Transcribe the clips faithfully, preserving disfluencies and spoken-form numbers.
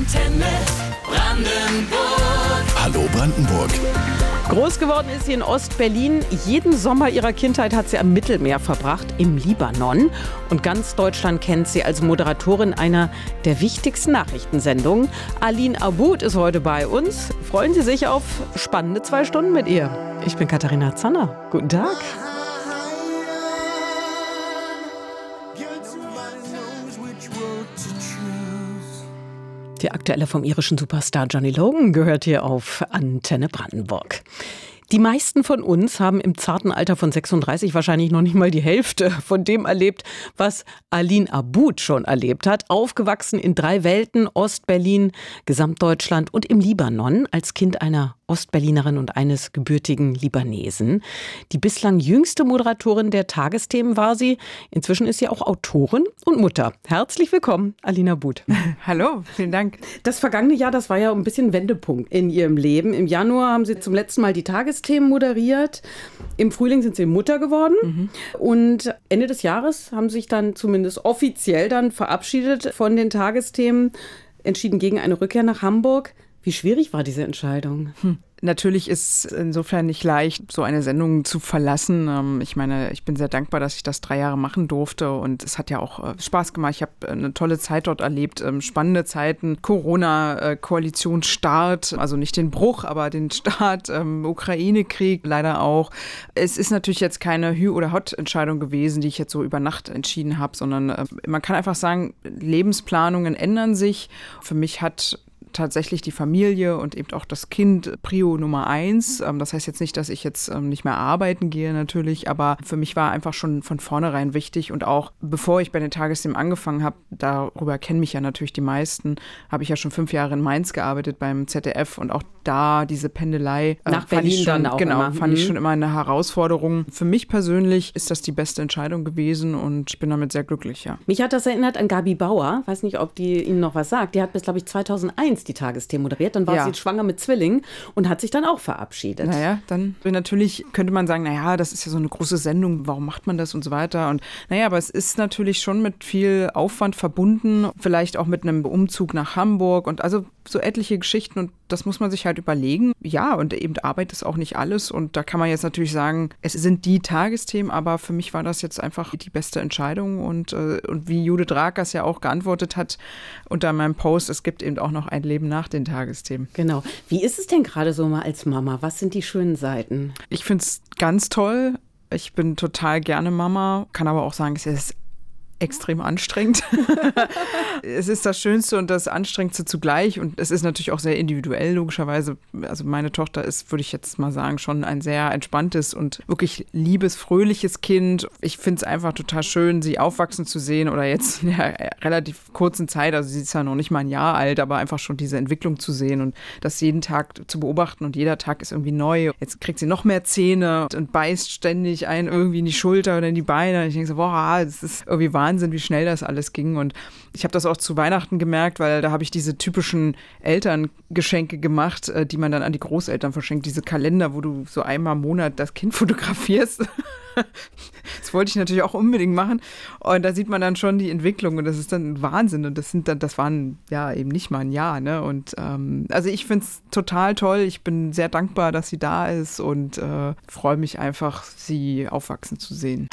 Antenne Brandenburg. Hallo Brandenburg. Groß geworden ist sie in Ost-Berlin. Jeden Sommer ihrer Kindheit hat sie am Mittelmeer verbracht, im Libanon. Und ganz Deutschland kennt sie als Moderatorin einer der wichtigsten Nachrichtensendungen. Aline Aboud ist heute bei uns. Freuen Sie sich auf spannende zwei Stunden mit ihr. Ich bin Katharina Zanner. Guten Tag. Die aktuelle vom irischen Superstar Johnny Logan gehört hier auf Antenne Brandenburg. Die meisten von uns haben im zarten Alter von sechsunddreißig wahrscheinlich noch nicht mal die Hälfte von dem erlebt, was Aline Aboud schon erlebt hat. Aufgewachsen in drei Welten, Ostberlin, Gesamtdeutschland und im Libanon, als Kind einer Ostberlinerin und eines gebürtigen Libanesen. Die bislang jüngste Moderatorin der Tagesthemen war sie. Inzwischen ist sie auch Autorin und Mutter. Herzlich willkommen, Aline Aboud. Hallo, vielen Dank. Das vergangene Jahr, das war ja ein bisschen Wendepunkt in ihrem Leben. Im Januar haben Sie zum letzten Mal die Tagesthemen moderiert. Im Frühling sind Sie Mutter geworden. Mhm. Und Ende des Jahres haben Sie sich dann zumindest offiziell dann verabschiedet von den Tagesthemen, entschieden gegen eine Rückkehr nach Hamburg. Wie schwierig war diese Entscheidung? Hm. Natürlich ist es insofern nicht leicht, so eine Sendung zu verlassen. Ich meine, ich bin sehr dankbar, dass ich das drei Jahre machen durfte und es hat ja auch Spaß gemacht. Ich habe eine tolle Zeit dort erlebt, spannende Zeiten, Corona-Koalitionsstart, also nicht den Bruch, aber den Start, Ukraine-Krieg leider auch. Es ist natürlich jetzt keine Hü- oder Hot-Entscheidung gewesen, die ich jetzt so über Nacht entschieden habe, sondern man kann einfach sagen, Lebensplanungen ändern sich. Für mich hat tatsächlich die Familie und eben auch das Kind Prio Nummer eins. Das heißt jetzt nicht, dass ich jetzt nicht mehr arbeiten gehe natürlich, aber für mich war einfach schon von vornherein wichtig und auch bevor ich bei den Tagesthemen angefangen habe, darüber kennen mich ja natürlich die meisten, habe ich ja schon fünf Jahre in Mainz gearbeitet beim Z D F und auch da diese Pendelei nach äh, Berlin fand ich schon, dann auch genau, immer. fand Mhm. ich schon immer eine Herausforderung. Für mich persönlich ist das die beste Entscheidung gewesen und ich bin damit sehr glücklich, ja. Mich hat das erinnert an Gabi Bauer, weiß nicht, ob die Ihnen noch was sagt. Die hat bis, glaube ich, zweitausendeins die Tagesthemen moderiert. Dann war ja. sie schwanger mit Zwillingen und hat sich dann auch verabschiedet. Naja, dann natürlich könnte man sagen, naja, das ist ja so eine große Sendung, warum macht man das und so weiter. Und naja, aber es ist natürlich schon mit viel Aufwand verbunden, vielleicht auch mit einem Umzug nach Hamburg und also so etliche Geschichten und das muss man sich halt überlegen. Ja, und eben Arbeit ist auch nicht alles und da kann man jetzt natürlich sagen, es sind die Tagesthemen, aber für mich war das jetzt einfach die beste Entscheidung und, äh, und wie Judith Rakers ja auch geantwortet hat unter meinem Post, es gibt eben auch noch ein Leben nach den Tagesthemen. Genau. Wie ist es denn gerade so mal als Mama? Was sind die schönen Seiten? Ich finde es ganz toll. Ich bin total gerne Mama, kann aber auch sagen, es ist extrem anstrengend. Es ist das Schönste und das Anstrengendste zugleich und es ist natürlich auch sehr individuell, logischerweise. Also meine Tochter ist, würde ich jetzt mal sagen, schon ein sehr entspanntes und wirklich liebes, fröhliches Kind. Ich finde es einfach total schön, sie aufwachsen zu sehen oder jetzt in der relativ kurzen Zeit, also sie ist ja noch nicht mal ein Jahr alt, aber einfach schon diese Entwicklung zu sehen und das jeden Tag zu beobachten und jeder Tag ist irgendwie neu. Jetzt kriegt sie noch mehr Zähne und beißt ständig einen irgendwie in die Schulter oder in die Beine. Und ich denke so, boah, das ist irgendwie Wahnsinn. Wahnsinn, wie schnell das alles ging. Und ich habe das auch zu Weihnachten gemerkt, weil da habe ich diese typischen Elterngeschenke gemacht, die man dann an die Großeltern verschenkt. Diese Kalender, wo du so einmal im Monat das Kind fotografierst. Das wollte ich natürlich auch unbedingt machen. Und da sieht man dann schon die Entwicklung und das ist dann Wahnsinn. Und das sind dann, das waren ja eben nicht mal ein Jahr, ne? Und ähm, also ich finde es total toll. Ich bin sehr dankbar, dass sie da ist und äh, freue mich einfach, sie aufwachsen zu sehen.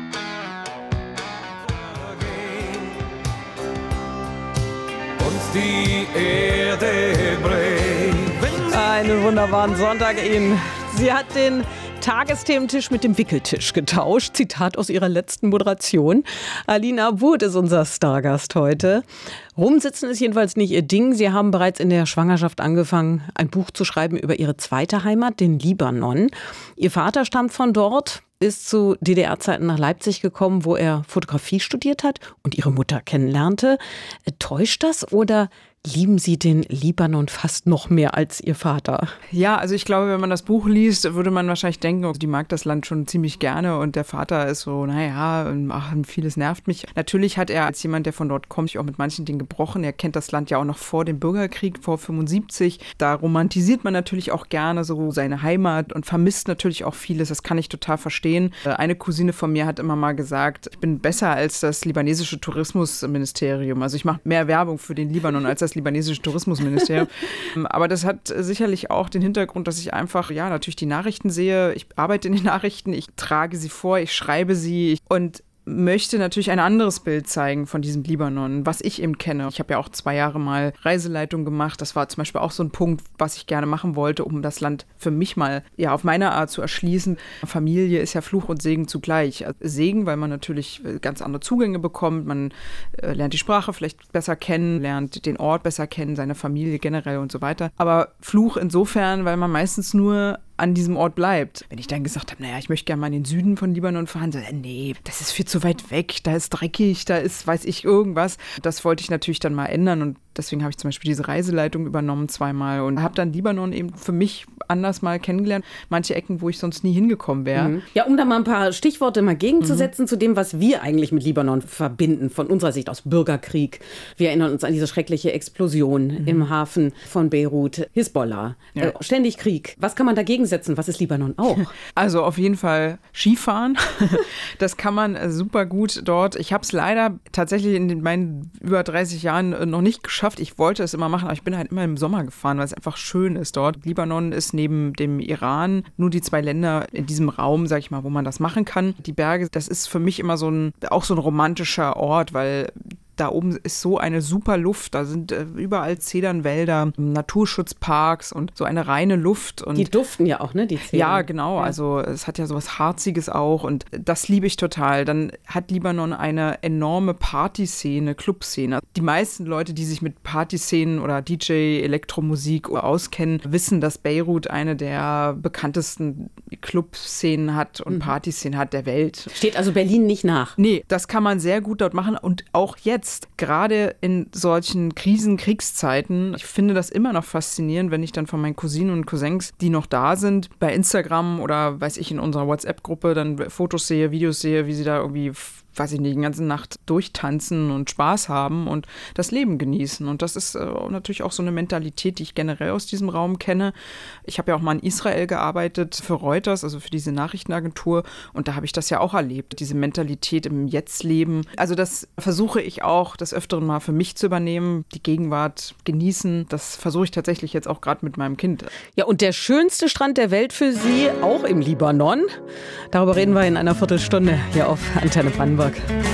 Die Erde bringt. Einen wunderbaren Sonntag Ihnen. Sie hat den Tagesthementisch mit dem Wickeltisch getauscht. Zitat aus ihrer letzten Moderation. Aline Aboud ist unser Stargast heute. Rumsitzen ist jedenfalls nicht ihr Ding. Sie haben bereits in der Schwangerschaft angefangen, ein Buch zu schreiben über ihre zweite Heimat, den Libanon. Ihr Vater stammt von dort, ist zu D D R-Zeiten nach Leipzig gekommen, wo er Fotografie studiert hat und ihre Mutter kennenlernte. Täuscht das oder lieben Sie den Libanon fast noch mehr als Ihr Vater? Ja, also ich glaube, wenn man das Buch liest, würde man wahrscheinlich denken, oh, die mag das Land schon ziemlich gerne und der Vater ist so, naja, ach, vieles nervt mich. Natürlich hat er als jemand, der von dort kommt, auch mit manchen Dingen gebrochen. Er kennt das Land ja auch noch vor dem Bürgerkrieg, vor fünfundsiebzig. Da romantisiert man natürlich auch gerne so seine Heimat und vermisst natürlich auch vieles. Das kann ich total verstehen. Eine Cousine von mir hat immer mal gesagt, ich bin besser als das libanesische Tourismusministerium. Also ich mache mehr Werbung für den Libanon als das das libanesische Tourismusministerium. Aber das hat sicherlich auch den Hintergrund, dass ich einfach, ja, natürlich die Nachrichten sehe. Ich arbeite in den Nachrichten, ich trage sie vor, ich schreibe sie und möchte natürlich ein anderes Bild zeigen von diesem Libanon, was ich eben kenne. Ich habe ja auch zwei Jahre mal Reiseleitung gemacht. Das war zum Beispiel auch so ein Punkt, was ich gerne machen wollte, um das Land für mich mal ja auf meine Art zu erschließen. Familie ist ja Fluch und Segen zugleich. Segen, weil man natürlich ganz andere Zugänge bekommt. Man äh, lernt die Sprache vielleicht besser kennen, lernt den Ort besser kennen, seine Familie generell und so weiter. Aber Fluch insofern, weil man meistens nur an diesem Ort bleibt. Wenn ich dann gesagt habe, naja, ich möchte gerne mal in den Süden von Libanon fahren, so, äh, nee, das ist viel zu weit weg, da ist dreckig, da ist, weiß ich, irgendwas. Das wollte ich natürlich dann mal ändern und deswegen habe ich zum Beispiel diese Reiseleitung übernommen zweimal und habe dann Libanon eben für mich anders mal kennengelernt. Manche Ecken, wo ich sonst nie hingekommen wäre. Mhm. Ja, um da mal ein paar Stichworte mal gegenzusetzen mhm. zu dem, was wir eigentlich mit Libanon verbinden, von unserer Sicht aus Bürgerkrieg. Wir erinnern uns an diese schreckliche Explosion mhm. im Hafen von Beirut, Hisbollah, ja. äh, ständig Krieg. Was kann man dagegen setzen? Was ist Libanon auch? Also auf jeden Fall Skifahren. Das kann man super gut dort. Ich habe es leider tatsächlich in meinen über dreißig Jahren noch nicht geschafft. Ich wollte es immer machen, aber ich bin halt immer im Sommer gefahren, weil es einfach schön ist dort. Libanon ist neben dem Iran nur die zwei Länder in diesem Raum, sag ich mal, wo man das machen kann. Die Berge, das ist für mich immer so ein, auch so ein romantischer Ort, weil da oben ist so eine super Luft, da sind äh, überall Zedernwälder, Naturschutzparks und so eine reine Luft. Und die duften ja auch, ne, die Zedern. Ja, genau, ja. Also es hat ja sowas Harziges auch und das liebe ich total. Dann hat Libanon eine enorme Partyszene, Clubszene. Die meisten Leute, die sich mit Partyszenen oder D J, Elektromusik auskennen, wissen, dass Beirut eine der bekanntesten Clubszenen hat und mhm. Partyszenen hat der Welt. Steht also Berlin nicht nach? Nee, das kann man sehr gut dort machen und auch jetzt. Gerade in solchen Krisen, Kriegszeiten, ich finde das immer noch faszinierend, wenn ich dann von meinen Cousinen und Cousins, die noch da sind, bei Instagram oder weiß ich in unserer WhatsApp-Gruppe dann Fotos sehe, Videos sehe, wie sie da irgendwie, weiß ich nicht, die ganze Nacht durchtanzen und Spaß haben und das Leben genießen. Und das ist äh, natürlich auch so eine Mentalität, die ich generell aus diesem Raum kenne. Ich habe ja auch mal in Israel gearbeitet für Reuters, also für diese Nachrichtenagentur. Und da habe ich das ja auch erlebt, diese Mentalität im Jetzt-Leben. Also das versuche ich auch des Öfteren mal für mich zu übernehmen, die Gegenwart genießen. Das versuche ich tatsächlich jetzt auch gerade mit meinem Kind. Ja, und der schönste Strand der Welt für Sie, auch im Libanon. Darüber reden wir in einer Viertelstunde hier auf Antenne Brandenburg.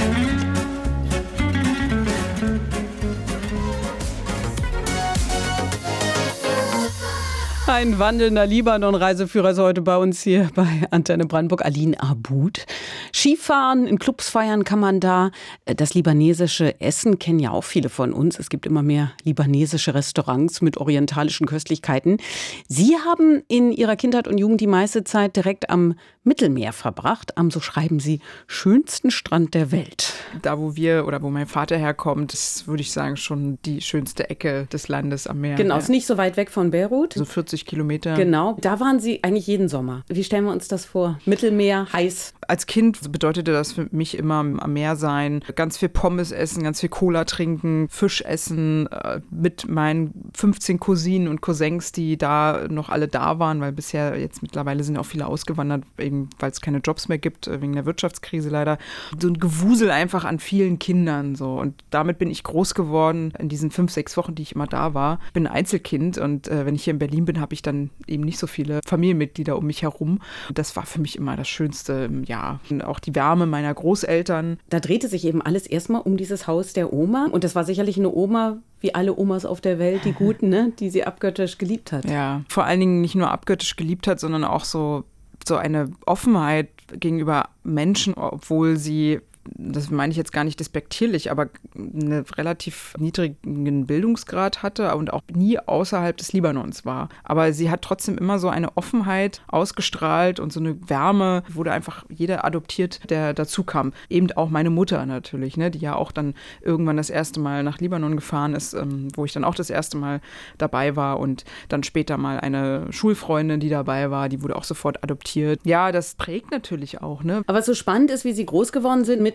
Ein wandelnder Libanon-Reiseführer ist heute bei uns hier bei Antenne Brandenburg, Aline Aboud. Skifahren, in Clubs feiern kann man da. Das libanesische Essen kennen ja auch viele von uns. Es gibt immer mehr libanesische Restaurants mit orientalischen Köstlichkeiten. Sie haben in Ihrer Kindheit und Jugend die meiste Zeit direkt am Mittelmeer verbracht, am, so schreiben Sie, schönsten Strand der Welt. Da, wo wir oder wo mein Vater herkommt, ist, würde ich sagen, schon die schönste Ecke des Landes am Meer. Genau, ja. Ist nicht so weit weg von Beirut. So vierzig Kilometer. Genau, da waren Sie eigentlich jeden Sommer. Wie stellen wir uns das vor? Mittelmeer, heiß? Als Kind bedeutete das für mich immer am Meer sein, ganz viel Pommes essen, ganz viel Cola trinken, Fisch essen, äh, mit meinen fünfzehn Cousinen und Cousins, die da noch alle da waren, weil bisher jetzt mittlerweile sind auch viele ausgewandert, eben weil es keine Jobs mehr gibt, wegen der Wirtschaftskrise leider. So ein Gewusel einfach an vielen Kindern so. Und damit bin ich groß geworden in diesen fünf, sechs Wochen, die ich immer da war. Ich bin ein Einzelkind und äh, wenn ich hier in Berlin bin, habe ich dann eben nicht so viele Familienmitglieder um mich herum. Und das war für mich immer das Schönste im Jahr. Und auch die Wärme meiner Großeltern. Da drehte sich eben alles erstmal um dieses Haus der Oma. Und das war sicherlich eine Oma, wie alle Omas auf der Welt, die guten, ne, die sie abgöttisch geliebt hat. Ja, vor allen Dingen nicht nur abgöttisch geliebt hat, sondern auch so, so eine Offenheit gegenüber Menschen, obwohl sie, das meine ich jetzt gar nicht despektierlich, aber einen relativ niedrigen Bildungsgrad hatte und auch nie außerhalb des Libanons war. Aber sie hat trotzdem immer so eine Offenheit ausgestrahlt und so eine Wärme, wurde einfach jeder adoptiert, der dazu kam. Eben auch meine Mutter natürlich, ne, die ja auch dann irgendwann das erste Mal nach Libanon gefahren ist, ähm, wo ich dann auch das erste Mal dabei war und dann später mal eine Schulfreundin, die dabei war, die wurde auch sofort adoptiert. Ja, das prägt natürlich auch, ne. Aber so spannend ist, wie Sie groß geworden sind mit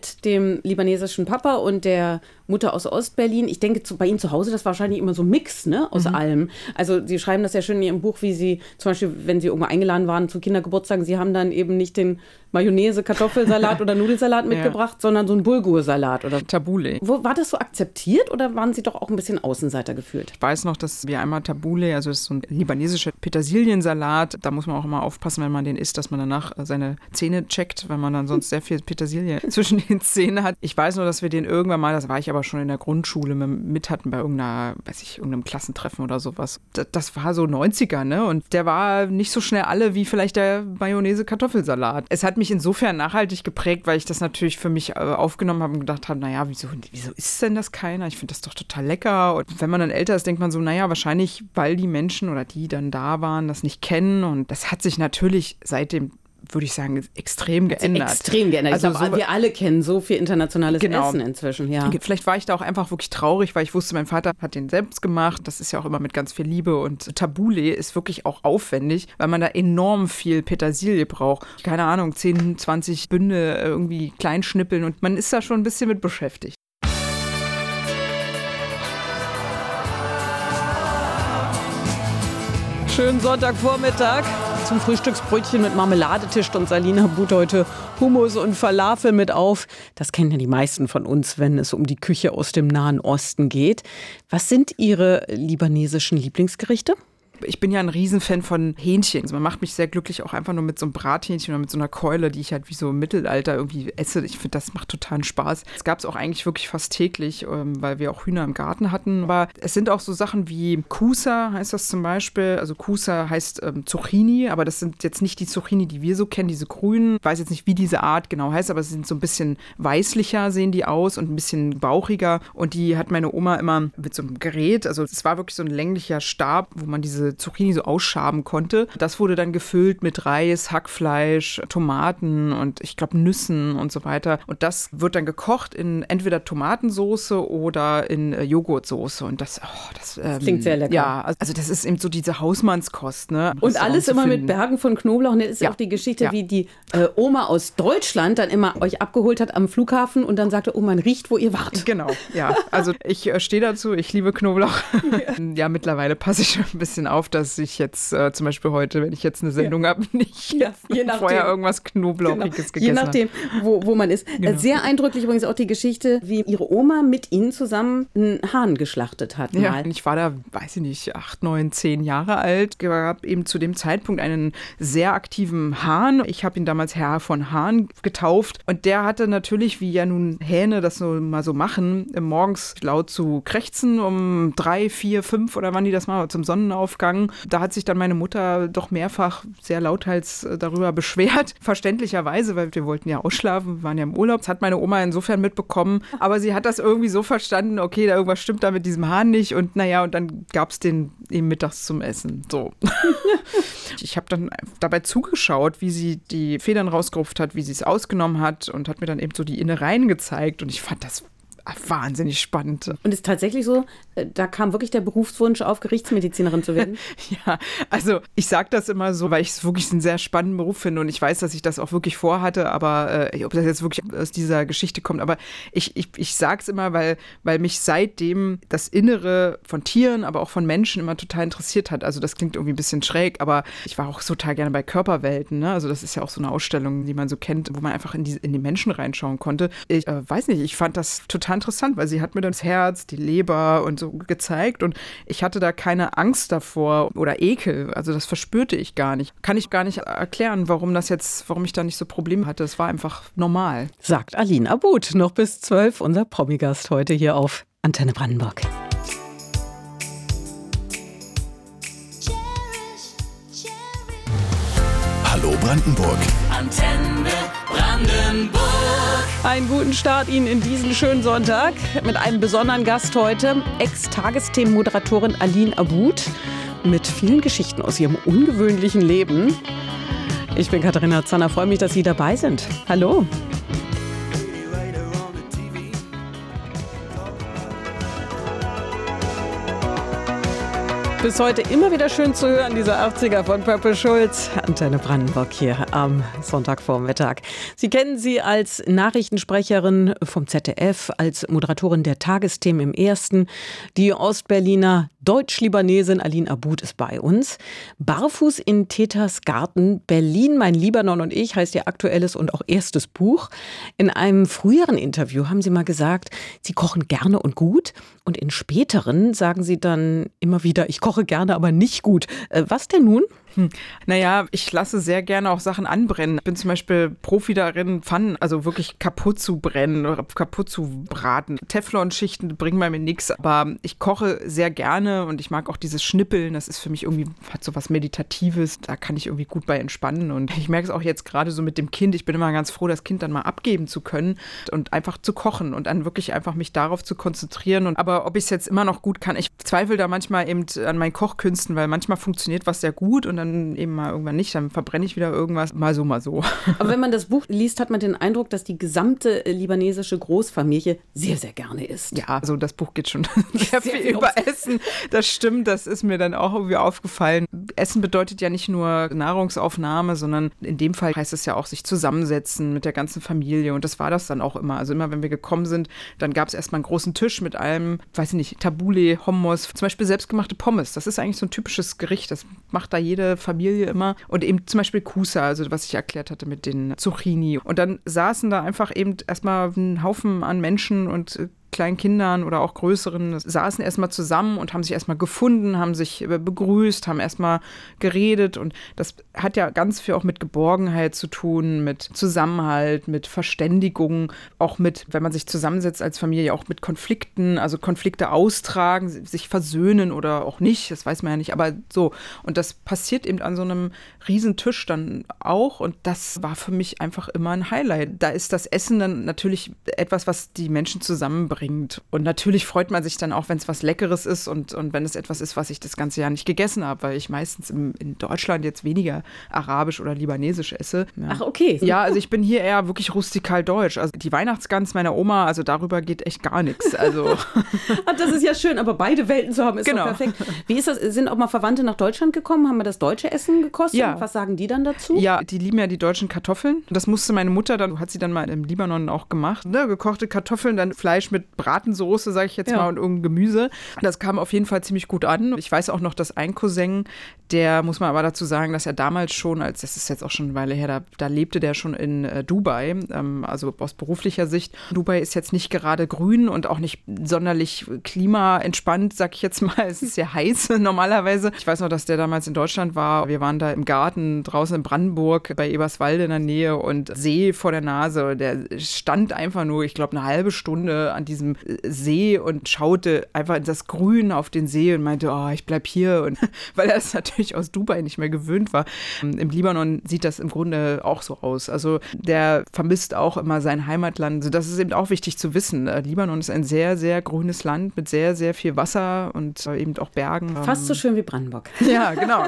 mit dem libanesischen Papa und der Mutter aus Ostberlin. Ich denke, zu, bei Ihnen zu Hause, das war wahrscheinlich immer so ein Mix, ne, aus mhm. allem. Also Sie schreiben das ja schön in Ihrem Buch, wie Sie zum Beispiel, wenn Sie irgendwo eingeladen waren zu Kindergeburtstagen, Sie haben dann eben nicht den Mayonnaise, Kartoffelsalat oder Nudelsalat mitgebracht, ja. sondern so einen Bulgursalat oder Tabbouleh. Wo, war das so akzeptiert oder waren Sie doch auch ein bisschen Außenseiter gefühlt? Ich weiß noch, dass wir einmal Tabbouleh, also das ist so ein libanesischer Petersiliensalat, da muss man auch immer aufpassen, wenn man den isst, dass man danach seine Zähne checkt, weil man dann sonst sehr viel Petersilie zwischen den Zähnen hat. Ich weiß nur, dass wir den irgendwann mal, das war ich aber schon in der Grundschule, mit hatten bei irgendeiner, weiß ich, irgendeinem Klassentreffen oder sowas. Das, das war so neunziger, ne? Und der war nicht so schnell alle wie vielleicht der Mayonnaise-Kartoffelsalat. Es hat mich insofern nachhaltig geprägt, weil ich das natürlich für mich aufgenommen habe und gedacht habe, naja, wieso, wieso isst denn das keiner? Ich finde das doch total lecker. Und wenn man dann älter ist, denkt man so, naja, wahrscheinlich, weil die Menschen oder die dann da waren, das nicht kennen. Und das hat sich natürlich seitdem, würde ich sagen, extrem geändert. Extrem geändert. Also ich glaube, so, wir alle kennen so viel internationales genau. Essen inzwischen. Ja. Vielleicht war ich da auch einfach wirklich traurig, weil ich wusste, mein Vater hat den selbst gemacht. Das ist ja auch immer mit ganz viel Liebe. Und Tabbouleh ist wirklich auch aufwendig, weil man da enorm viel Petersilie braucht. Keine Ahnung, zehn, zwanzig Bünde irgendwie klein schnippeln. Und man ist da schon ein bisschen mit beschäftigt. Schönen Sonntagvormittag. Zum Frühstücksbrötchen mit Marmelade tischt uns Alin Abbud heute Hummus und Falafel mit auf. Das kennen ja die meisten von uns, wenn es um die Küche aus dem Nahen Osten geht. Was sind Ihre libanesischen Lieblingsgerichte? Ich bin ja ein Riesenfan von Hähnchen. Also man macht mich sehr glücklich auch einfach nur mit so einem Brathähnchen oder mit so einer Keule, die ich halt wie so im Mittelalter irgendwie esse. Ich finde, das macht totalen Spaß. Es gab es auch eigentlich wirklich fast täglich, weil wir auch Hühner im Garten hatten. Aber es sind auch so Sachen wie Kusa, heißt das zum Beispiel. Also Kusa heißt ähm, Zucchini, aber das sind jetzt nicht die Zucchini, die wir so kennen, diese grünen. Ich weiß jetzt nicht, wie diese Art genau heißt, aber sie sind so ein bisschen weißlicher, sehen die aus und ein bisschen bauchiger. Und die hat meine Oma immer mit so einem Gerät, also es war wirklich so ein länglicher Stab, wo man diese Zucchini so ausschaben konnte. Das wurde dann gefüllt mit Reis, Hackfleisch, Tomaten und ich glaube Nüssen und so weiter. Und das wird dann gekocht in entweder Tomatensoße oder in äh, Joghurtsoße. Und das, oh, das, ähm, das klingt sehr lecker. Ja, also das ist eben so diese Hausmannskost. Ne? Und alles immer mit Bergen von Knoblauch. Und das ist ja auch die Geschichte, ja. wie die äh, Oma aus Deutschland dann immer euch abgeholt hat am Flughafen und dann sagte, oh, man riecht, wo ihr wart. Genau, ja. Also ich äh, stehe dazu, ich liebe Knoblauch. Ja, ja, mittlerweile passe ich schon ein bisschen auf, dass ich jetzt äh, zum Beispiel heute, wenn ich jetzt eine Sendung ja. habe, nicht ja, je nachdem, vorher irgendwas Knoblauchiges genau. gegessen Je nachdem, wo, wo man ist. Genau. Sehr eindrücklich übrigens auch die Geschichte, wie ihre Oma mit Ihnen zusammen einen Hahn geschlachtet hat. Ja, mal. Ich war da, weiß ich nicht, acht, neun, zehn Jahre alt. Ich habe eben zu dem Zeitpunkt einen sehr aktiven Hahn. Ich habe ihn damals Herr von Hahn getauft. Und der hatte natürlich, wie ja nun Hähne das so mal so machen, morgens laut zu krächzen um drei, vier, fünf oder wann die das mal zum Sonnenaufgang. Da hat sich dann meine Mutter doch mehrfach sehr lauthals darüber beschwert. Verständlicherweise, weil wir wollten ja ausschlafen, wir waren ja im Urlaub. Das hat meine Oma insofern mitbekommen. Aber sie hat das irgendwie so verstanden, okay, da irgendwas stimmt da mit diesem Hahn nicht. Und naja, und dann gab es den eben mittags zum Essen. So. Ich habe dann dabei zugeschaut, wie sie die Federn rausgerupft hat, wie sie es ausgenommen hat und hat mir dann eben so die Innereien gezeigt. Und ich fand das wahnsinnig spannend. Und es ist tatsächlich so, da kam wirklich der Berufswunsch auf, Gerichtsmedizinerin zu werden? Ja, also ich sage das immer so, weil ich es wirklich einen sehr spannenden Beruf finde und ich weiß, dass ich das auch wirklich vorhatte, aber äh, ob das jetzt wirklich aus dieser Geschichte kommt, aber ich, ich, ich sage es immer, weil, weil mich seitdem das Innere von Tieren, aber auch von Menschen immer total interessiert hat. Also das klingt irgendwie ein bisschen schräg, aber ich war auch total gerne bei Körperwelten, ne? Also das ist ja auch so eine Ausstellung, die man so kennt, wo man einfach in die, in die Menschen reinschauen konnte. Ich äh, weiß nicht, ich fand das total interessant, weil sie hat mir das Herz, die Leber und so gezeigt und ich hatte da keine Angst davor oder Ekel, also das verspürte ich gar nicht. Kann ich gar nicht erklären, warum das jetzt, warum ich da nicht so Probleme hatte. Es war einfach normal. Sagt Alin Abbud, noch bis zwölf, unser Promi-Gast heute hier auf Antenne Brandenburg. Hallo Brandenburg. Antenne Brandenburg. Einen guten Start Ihnen in diesen schönen Sonntag mit einem besonderen Gast heute, Ex-Tagesthemen-Moderatorin Alin Abbud mit vielen Geschichten aus ihrem ungewöhnlichen Leben. Ich bin Katharina Zanner, freue mich, dass Sie dabei sind. Hallo. Bis heute immer wieder schön zu hören, diese achtziger von Purple Schulz. Antenne Brandenburg hier am Sonntagvormittag. Sie kennen sie als Nachrichtensprecherin vom Z D F, als Moderatorin der Tagesthemen im Ersten. Die Ostberliner Deutsch-Libanesin Aline Aboud ist bei uns. Barfuß in Tetas Garten, Berlin, mein Libanon und ich heißt ihr aktuelles und auch erstes Buch. In einem früheren Interview haben Sie mal gesagt, Sie kochen gerne und gut. Und in späteren sagen Sie dann immer wieder, ich koche gerne, aber nicht gut. Was denn nun? Hm. Naja, ich lasse sehr gerne auch Sachen anbrennen. Ich bin zum Beispiel Profi darin, Pfannen, also wirklich kaputt zu brennen oder kaputt zu braten. Teflonschichten bringen bei mir nichts, aber ich koche sehr gerne und ich mag auch dieses Schnippeln. Das ist für mich irgendwie, hat so was Meditatives. Da kann ich irgendwie gut bei entspannen und ich merke es auch jetzt gerade so mit dem Kind. Ich bin immer ganz froh, das Kind dann mal abgeben zu können und einfach zu kochen und dann wirklich einfach mich darauf zu konzentrieren. Und aber ob ich es jetzt immer noch gut kann, ich zweifle da manchmal eben an meinen Kochkünsten, weil manchmal funktioniert was sehr gut und dann eben mal irgendwann nicht, dann verbrenne ich wieder irgendwas, mal so, mal so. Aber wenn man das Buch liest, hat man den Eindruck, dass die gesamte libanesische Großfamilie sehr, sehr gerne isst. Ja, also das Buch geht schon sehr, sehr viel über Essen. Das stimmt, das ist mir dann auch irgendwie aufgefallen. Essen bedeutet ja nicht nur Nahrungsaufnahme, sondern in dem Fall heißt es ja auch sich zusammensetzen mit der ganzen Familie und das war das dann auch immer. Also immer, wenn wir gekommen sind, dann gab es erstmal einen großen Tisch mit allem, weiß ich nicht, Tabbouleh, Hummus, zum Beispiel selbstgemachte Pommes. Das ist eigentlich so ein typisches Gericht, das macht da jede Familie immer. Und eben zum Beispiel Kusa, also was ich erklärt hatte mit den Zucchini. Und dann saßen da einfach eben erstmal ein Haufen an Menschen und kleinen Kindern oder auch größeren, saßen erstmal zusammen und haben sich erstmal gefunden, haben sich begrüßt, haben erstmal geredet und das hat ja ganz viel auch mit Geborgenheit zu tun, mit Zusammenhalt, mit Verständigung, auch mit, wenn man sich zusammensetzt als Familie, auch mit Konflikten, also Konflikte austragen, sich versöhnen oder auch nicht, das weiß man ja nicht, aber so. Und das passiert eben an so einem riesen Tisch dann auch und das war für mich einfach immer ein Highlight. Da ist das Essen dann natürlich etwas, was die Menschen zusammenbringt. Und natürlich freut man sich dann auch, wenn es was Leckeres ist und, und wenn es etwas ist, was ich das ganze Jahr nicht gegessen habe, weil ich meistens im, in Deutschland jetzt weniger arabisch oder libanesisch esse. Ja. Ach, okay. Ja, also ich bin hier eher wirklich rustikal deutsch. Also die Weihnachtsgans meiner Oma, also darüber geht echt gar nichts. Also das ist ja schön, aber beide Welten zu haben, ist genau. Doch perfekt. Wie ist das? Sind auch mal Verwandte nach Deutschland gekommen? Haben wir das deutsche Essen gekostet? Ja. Was sagen die dann dazu? Ja, die lieben ja die deutschen Kartoffeln. Das musste meine Mutter dann, hat sie dann mal im Libanon auch gemacht. Ne, gekochte Kartoffeln, dann Fleisch mit Bratensoße, sage ich jetzt ja. mal, und irgendein Gemüse. Das kam auf jeden Fall ziemlich gut an. Ich weiß auch noch, dass ein Cousin, der, muss man aber dazu sagen, dass er damals schon, als das ist jetzt auch schon eine Weile her, da, da lebte der schon in äh, Dubai, ähm, also aus beruflicher Sicht. Dubai ist jetzt nicht gerade grün und auch nicht sonderlich klimaentspannt, sag ich jetzt mal. Es ist sehr heiß normalerweise. Ich weiß noch, dass der damals in Deutschland war. Wir waren da im Garten draußen in Brandenburg bei Eberswalde in der Nähe und See vor der Nase. Der stand einfach nur, ich glaube, eine halbe Stunde an diesem See und schaute einfach in das Grün auf den See und meinte, oh, ich bleib hier. Und weil er das natürlich aus Dubai nicht mehr gewöhnt war. Im Libanon sieht das im Grunde auch so aus. Also der vermisst auch immer sein Heimatland. Also das ist eben auch wichtig zu wissen. Libanon ist ein sehr, sehr grünes Land mit sehr, sehr viel Wasser und eben auch Bergen. Fast so schön wie Brandenburg. Ja, genau.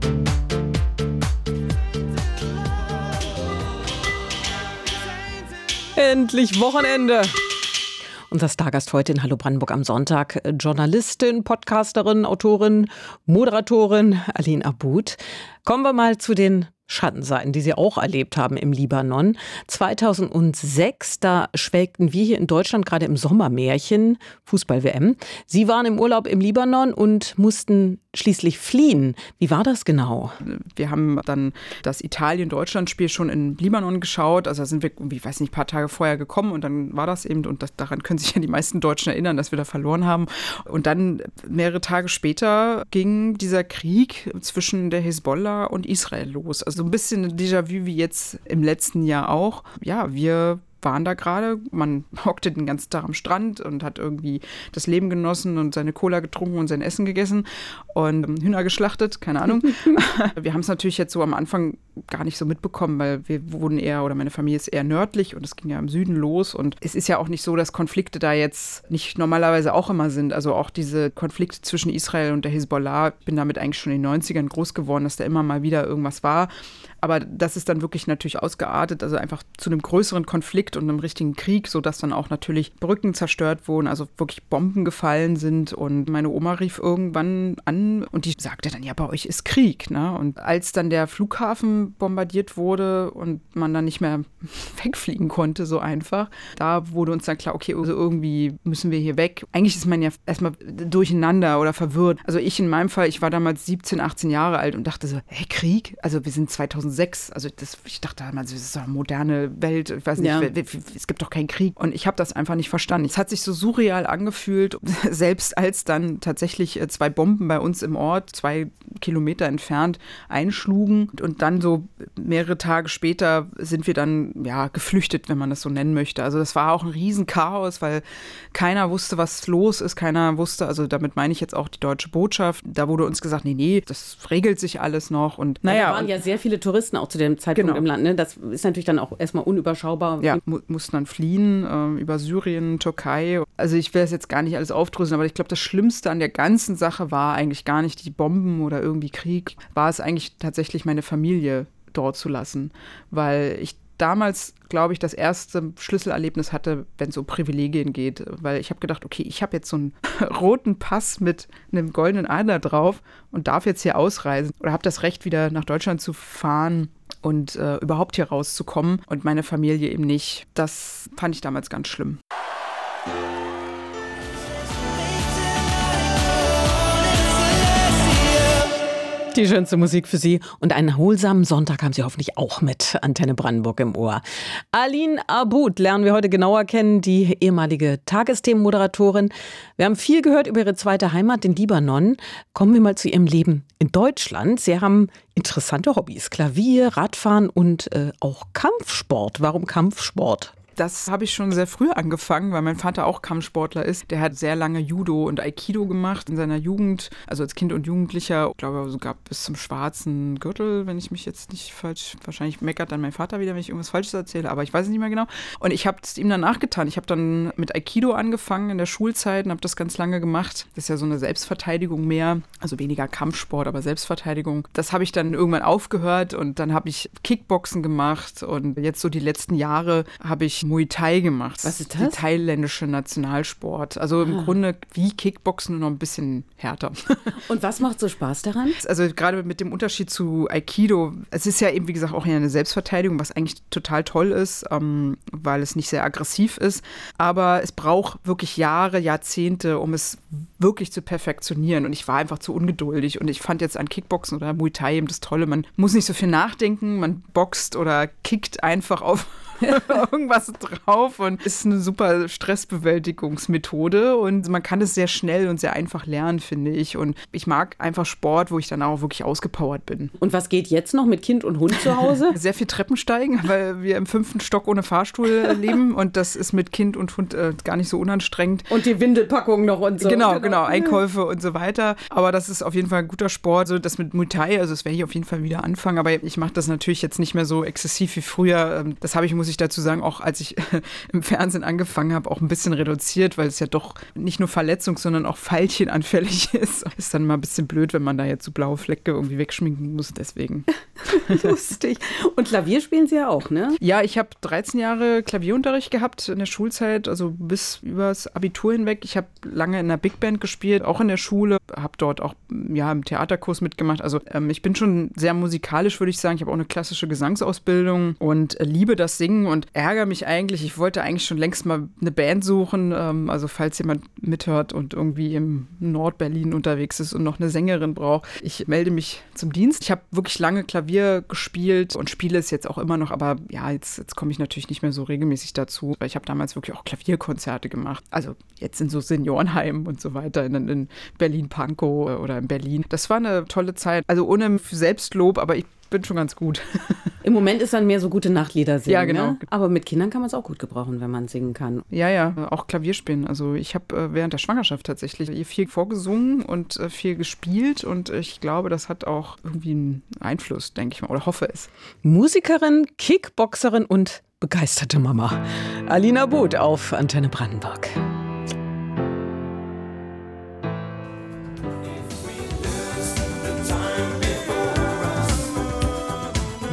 Endlich Wochenende. Unser Stargast heute in Hallo Brandenburg am Sonntag, Journalistin, Podcasterin, Autorin, Moderatorin Aline Aboud. Kommen wir mal zu den Schattenseiten, die Sie auch erlebt haben im Libanon. zweitausendsechs, da schwelgten wir hier in Deutschland gerade im Sommermärchen, Fußball-W M. Sie waren im Urlaub im Libanon und mussten schließlich fliehen. Wie war das genau? Wir haben dann das Italien-Deutschland-Spiel schon in Libanon geschaut. Also da sind wir, ich weiß nicht, ein paar Tage vorher gekommen und dann war das eben, und das, daran können sich ja die meisten Deutschen erinnern, dass wir da verloren haben. Und dann mehrere Tage später ging dieser Krieg zwischen der Hisbollah und Israel los. Also so ein bisschen ein Déjà-vu wie jetzt im letzten Jahr auch. Ja, wir waren da gerade, man hockte den ganzen Tag am Strand und hat irgendwie das Leben genossen und seine Cola getrunken und sein Essen gegessen und Hühner geschlachtet, keine Ahnung. Wir haben es natürlich jetzt so am Anfang gar nicht so mitbekommen, weil wir wohnen eher, oder meine Familie ist eher nördlich und es ging ja im Süden los und es ist ja auch nicht so, dass Konflikte da jetzt nicht normalerweise auch immer sind. Also auch diese Konflikte zwischen Israel und der Hisbollah, ich bin damit eigentlich schon in den neunzigern groß geworden, dass da immer mal wieder irgendwas war. Aber das ist dann wirklich natürlich ausgeartet, also einfach zu einem größeren Konflikt und einem richtigen Krieg, sodass dann auch natürlich Brücken zerstört wurden, also wirklich Bomben gefallen sind. Und meine Oma rief irgendwann an und die sagte dann, ja, bei euch ist Krieg. Ne? Und als dann der Flughafen bombardiert wurde und man dann nicht mehr wegfliegen konnte, so einfach, da wurde uns dann klar, okay, also irgendwie müssen wir hier weg. Eigentlich ist man ja erstmal durcheinander oder verwirrt. Also ich in meinem Fall, ich war damals siebzehn, achtzehn Jahre alt und dachte so, hey, Krieg? Also wir sind zweitausendsechs, also das, ich dachte damals, das ist doch eine moderne Welt, ich weiß nicht, Ja. es gibt doch keinen Krieg. Und ich habe das einfach nicht verstanden. Es hat sich so surreal angefühlt, selbst als dann tatsächlich zwei Bomben bei uns im Ort, zwei Kilometer entfernt, einschlugen. Und dann so mehrere Tage später sind wir dann, ja, geflüchtet, wenn man das so nennen möchte. Also das war auch ein Riesenchaos, weil keiner wusste, was los ist. Keiner wusste, also damit meine ich jetzt auch die deutsche Botschaft. Da wurde uns gesagt, nee, nee, das regelt sich alles noch. Und naja, Ja, da waren ja sehr viele Touristen auch zu dem Zeitpunkt Genau. im Land. Ne? Das ist natürlich dann auch erstmal unüberschaubar. Ja, mu- mussten dann fliehen äh, über Syrien, Türkei. Also ich will das jetzt gar nicht alles aufdröseln, aber ich glaube, das Schlimmste an der ganzen Sache war eigentlich gar nicht die Bomben oder irgendwie Krieg. War es eigentlich tatsächlich, meine Familie dort zu lassen, weil ich damals, glaube ich, das erste Schlüsselerlebnis hatte, wenn es um Privilegien geht, weil ich habe gedacht, okay, ich habe jetzt so einen roten Pass mit einem goldenen Adler drauf und darf jetzt hier ausreisen oder habe das Recht, wieder nach Deutschland zu fahren und äh, überhaupt hier rauszukommen und meine Familie eben nicht. Das fand ich damals ganz schlimm. Die schönste Musik für Sie und einen erholsamen Sonntag haben Sie hoffentlich auch mit Antenne Brandenburg im Ohr. Aline Aboud lernen wir heute genauer kennen, die ehemalige Tagesthemenmoderatorin. Wir haben viel gehört über ihre zweite Heimat, den Libanon. Kommen wir mal zu ihrem Leben in Deutschland. Sie haben interessante Hobbys, Klavier, Radfahren und äh, auch Kampfsport. Warum Kampfsport? Das habe ich schon sehr früh angefangen, weil mein Vater auch Kampfsportler ist. Der hat sehr lange Judo und Aikido gemacht in seiner Jugend, also als Kind und Jugendlicher. Ich glaube sogar bis zum schwarzen Gürtel, wenn ich mich jetzt nicht falsch, wahrscheinlich meckert dann mein Vater wieder, wenn ich irgendwas Falsches erzähle, aber ich weiß es nicht mehr genau. Und ich habe es ihm dann nachgetan. Ich habe dann mit Aikido angefangen in der Schulzeit und habe das ganz lange gemacht. Das ist ja so eine Selbstverteidigung mehr, also weniger Kampfsport, aber Selbstverteidigung. Das habe ich dann irgendwann aufgehört und dann habe ich Kickboxen gemacht und jetzt so die letzten Jahre habe ich Muay Thai gemacht. Was ist das? Die thailändische Nationalsport. Also im Ah. Grunde wie Kickboxen, nur noch ein bisschen härter. Und was macht so Spaß daran? Also gerade mit dem Unterschied zu Aikido, es ist ja eben, wie gesagt, auch eine Selbstverteidigung, was eigentlich total toll ist, ähm, weil es nicht sehr aggressiv ist. Aber es braucht wirklich Jahre, Jahrzehnte, um es wirklich zu perfektionieren. Und ich war einfach zu ungeduldig. Und ich fand jetzt an Kickboxen oder Muay Thai eben das Tolle, man muss nicht so viel nachdenken, man boxt oder kickt einfach auf irgendwas drauf und ist eine super Stressbewältigungsmethode und man kann es sehr schnell und sehr einfach lernen, finde ich. Und ich mag einfach Sport, wo ich dann auch wirklich ausgepowert bin. Und was geht jetzt noch mit Kind und Hund zu Hause? Sehr viel Treppen steigen, weil wir im fünften Stock ohne Fahrstuhl leben und das ist mit Kind und Hund äh, gar nicht so unanstrengend. Und die Windelpackung noch und so. Genau, genau, Einkäufe und so weiter. Aber das ist auf jeden Fall ein guter Sport. So das mit Muay Thai, also das werde ich auf jeden Fall wieder anfangen. Aber ich mache das natürlich jetzt nicht mehr so exzessiv wie früher. Das habe ich, muss ich dazu sagen, auch als ich im Fernsehen angefangen habe, auch ein bisschen reduziert, weil es ja doch nicht nur verletzungs-, sondern auch Pfeilchenanfällig ist. Ist dann mal ein bisschen blöd, wenn man da jetzt so blaue Flecke irgendwie wegschminken muss, deswegen. Lustig. Und Klavier spielen Sie ja auch, ne? Ja, ich habe dreizehn Jahre Klavierunterricht gehabt in der Schulzeit, also bis übers Abitur hinweg. Ich habe lange in einer Big Band gespielt, auch in der Schule, habe dort auch ja, im Theaterkurs mitgemacht. Also ähm, ich bin schon sehr musikalisch, würde ich sagen. Ich habe auch eine klassische Gesangsausbildung und äh, liebe das Singen und ärgere mich eigentlich. Ich wollte eigentlich schon längst mal eine Band suchen, ähm, also falls jemand mithört und irgendwie im Nordberlin unterwegs ist und noch eine Sängerin braucht. Ich melde mich zum Dienst. Ich habe wirklich lange Klavier gespielt und spiele es jetzt auch immer noch, aber ja, jetzt, jetzt komme ich natürlich nicht mehr so regelmäßig dazu. Ich habe damals wirklich auch Klavierkonzerte gemacht. Also jetzt in so Seniorenheimen und so weiter, in, in Berlin-Pankow oder in Berlin. Das war eine tolle Zeit. Also ohne Selbstlob, aber ich bin schon ganz gut. Im Moment ist dann mehr so gute Nachtlieder singen. Ja, genau. Ne? Aber mit Kindern kann man es auch gut gebrauchen, wenn man singen kann. Ja, ja, auch Klavier spielen. Also ich habe äh, während der Schwangerschaft tatsächlich viel vorgesungen und äh, viel gespielt und ich glaube, das hat auch irgendwie einen Einfluss, denke ich mal, oder hoffe es. Musikerin, Kickboxerin und begeisterte Mama. Aline Aboud auf Antenne Brandenburg.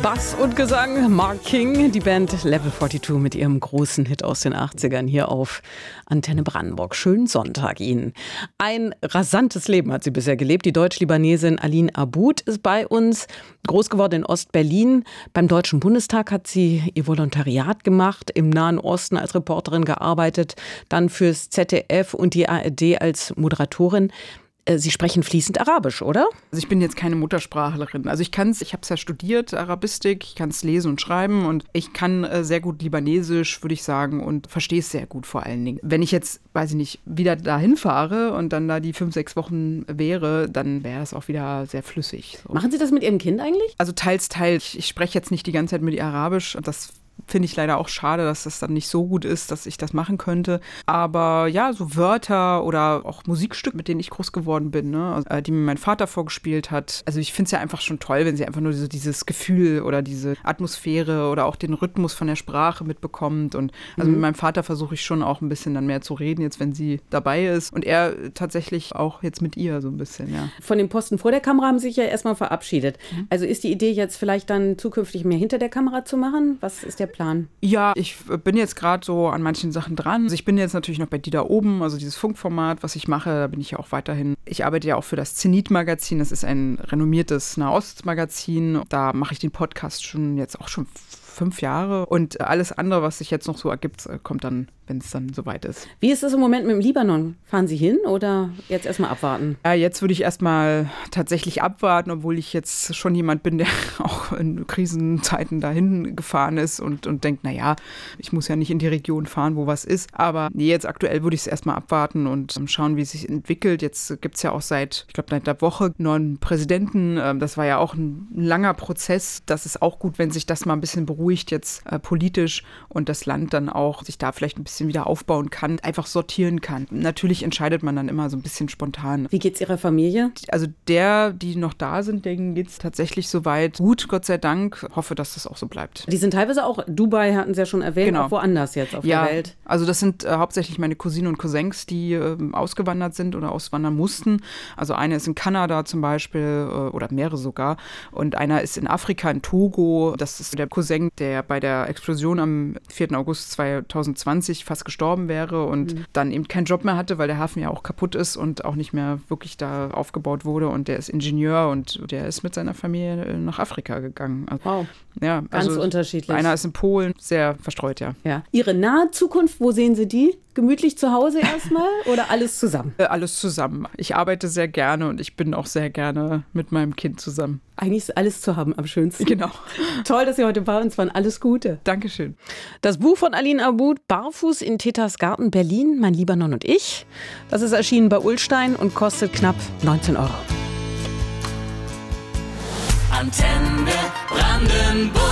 Bass und Gesang, Mark King, die Band Level zweiundvierzig mit ihrem großen Hit aus den achtzigern hier auf Antenne Brandenburg. Schönen Sonntag Ihnen. Ein rasantes Leben hat sie bisher gelebt. Die Deutsch-Libanesin Aline Aboud ist bei uns, groß geworden in Ost-Berlin. Beim Deutschen Bundestag hat sie ihr Volontariat gemacht, im Nahen Osten als Reporterin gearbeitet, dann fürs Z D F und die A R D als Moderatorin. Sie sprechen fließend Arabisch, oder? Also ich bin jetzt keine Muttersprachlerin. Also ich kann es, ich habe es ja studiert, Arabistik, ich kann es lesen und schreiben und ich kann äh, sehr gut Libanesisch, würde ich sagen, und verstehe es sehr gut vor allen Dingen. Wenn ich jetzt, weiß ich nicht, wieder dahin fahre und dann da die fünf, sechs Wochen wäre, dann wäre es auch wieder sehr flüssig. So. Machen Sie das mit Ihrem Kind eigentlich? Also teils, teils. Ich, ich spreche jetzt nicht die ganze Zeit mit ihr Arabisch und das finde ich leider auch schade, dass das dann nicht so gut ist, dass ich das machen könnte. Aber ja, so Wörter oder auch Musikstücke, mit denen ich groß geworden bin, ne? Also, die mir mein Vater vorgespielt hat. Also ich finde es ja einfach schon toll, wenn sie einfach nur so dieses Gefühl oder diese Atmosphäre oder auch den Rhythmus von der Sprache mitbekommt. Und also mhm. mit meinem Vater versuche ich schon auch ein bisschen dann mehr zu reden, jetzt wenn sie dabei ist. Und er tatsächlich auch jetzt mit ihr so ein bisschen, ja. Von dem Posten vor der Kamera haben Sie sich ja erstmal verabschiedet. Mhm. Also ist die Idee jetzt vielleicht dann zukünftig mehr hinter der Kamera zu machen? Was ist der Plan? Ja, ich bin jetzt gerade so an manchen Sachen dran. Also ich bin jetzt natürlich noch bei Die da oben, also dieses Funkformat, was ich mache, da bin ich ja auch weiterhin. Ich arbeite ja auch für das Zenit-Magazin, das ist ein renommiertes Nahost-Magazin. Da mache ich den Podcast schon jetzt auch schon fünf Jahre und alles andere, was sich jetzt noch so ergibt, kommt dann, wenn es dann soweit ist. Wie ist es im Moment mit dem Libanon? Fahren Sie hin oder jetzt erstmal abwarten? Ja, jetzt würde ich erstmal tatsächlich abwarten, obwohl ich jetzt schon jemand bin, der auch in Krisenzeiten dahin gefahren ist und, und denkt, naja, ich muss ja nicht in die Region fahren, wo was ist. Aber nee, jetzt aktuell würde ich es erstmal abwarten und schauen, wie es sich entwickelt. Jetzt gibt es ja auch seit, ich glaube, seit einer Woche einen neuen Präsidenten. Das war ja auch ein langer Prozess. Das ist auch gut, wenn sich das mal ein bisschen beruhigt jetzt äh, politisch und das Land dann auch sich da vielleicht ein bisschen wieder aufbauen kann, einfach sortieren kann. Natürlich entscheidet man dann immer so ein bisschen spontan. Wie geht's Ihrer Familie? Also der, die noch da sind, denen geht's tatsächlich soweit gut, Gott sei Dank. Hoffe, dass das auch so bleibt. Die sind teilweise auch, Dubai hatten Sie ja schon erwähnt, genau. Auch woanders jetzt auf ja, der Welt. Also das sind äh, hauptsächlich meine Cousinen und Cousins, die äh, ausgewandert sind oder auswandern mussten. Also eine ist in Kanada zum Beispiel äh, oder mehrere sogar und einer ist in Afrika, in Togo. Das ist der Cousin, der bei der Explosion am vierten August zweitausendzwanzig fast gestorben wäre und mhm. dann eben keinen Job mehr hatte, weil der Hafen ja auch kaputt ist und auch nicht mehr wirklich da aufgebaut wurde. Und der ist Ingenieur und der ist mit seiner Familie nach Afrika gegangen. Also, wow, ja, ganz also unterschiedlich. Einer ist in Polen, sehr verstreut, ja. ja. Ihre nahe Zukunft, wo sehen Sie die? Gemütlich zu Hause erstmal oder alles zusammen? Äh, alles zusammen. Ich arbeite sehr gerne und ich bin auch sehr gerne mit meinem Kind zusammen. Eigentlich ist alles zu haben am schönsten. Genau. Toll, dass Sie heute bei uns waren. Alles Gute. Dankeschön. Das Buch von Aline Aboud, Barfuß in Tetas Garten Berlin, Mein Libanon und ich. Das ist erschienen bei Ullstein und kostet knapp neunzehn Euro. Antenne Brandenburg.